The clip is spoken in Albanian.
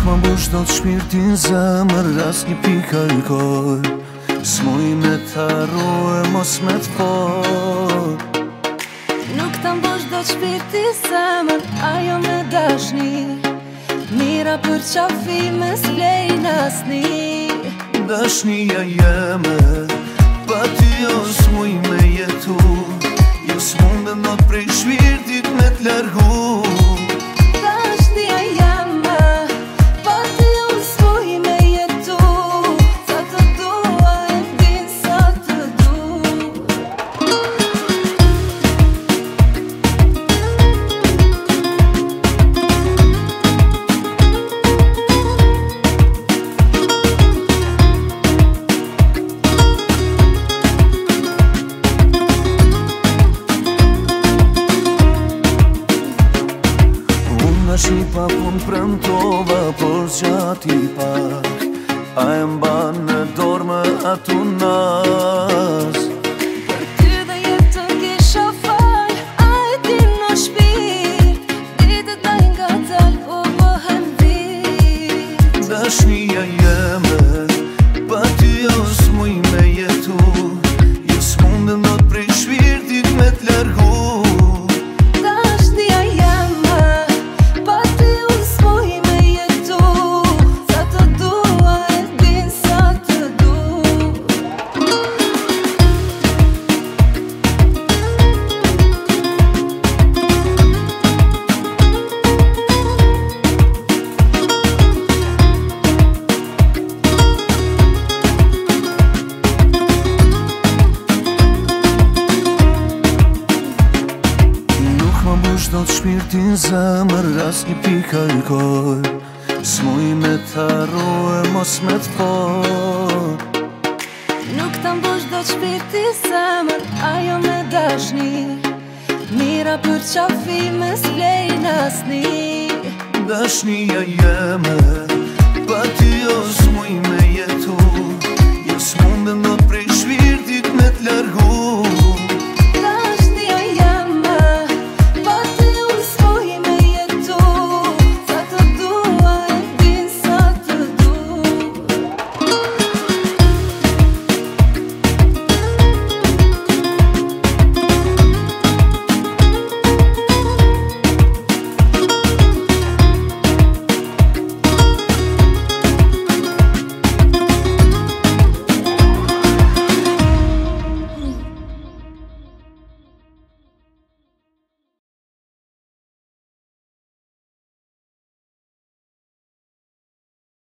Më mbush do të shpirtin zemër, as një pika i koj s'muj me t'arru e mos me t'fol. Nuk ta mbush do të shpirtin zemër, ajo me dashni, mira për qafime s'blejnë asni. Dashnia jeme, pa ty jo s'muj me jetu, jo s'mundem not prej shpirtit me t'largu. Dashnia jeme, pa ty jo s'muj me jetu, sa të dua e din sa të du. Shi pa pun premtova, por qati pak a e mban në dorë më atu nas. Për ty dhe jetën kisha fal, a e din në shpirt, ditët na nga dal u bëhen vit. Dashnia jeme, pa ty jo s'muj me jetu, jo s'mundem do t'prej shpirtit me t'largu. Do të shpirtin zemër, as një pika i koj s'muj me t'arru e mos me t'fol. Nuk ta mbush do të shpirtin zemër, ajo me dashni, mira për qafime s'blejnë asni. Dashnia jeme, pa ty jo s'muj me jetu, jo s'mundem do t'prej shpirtit me t'largu.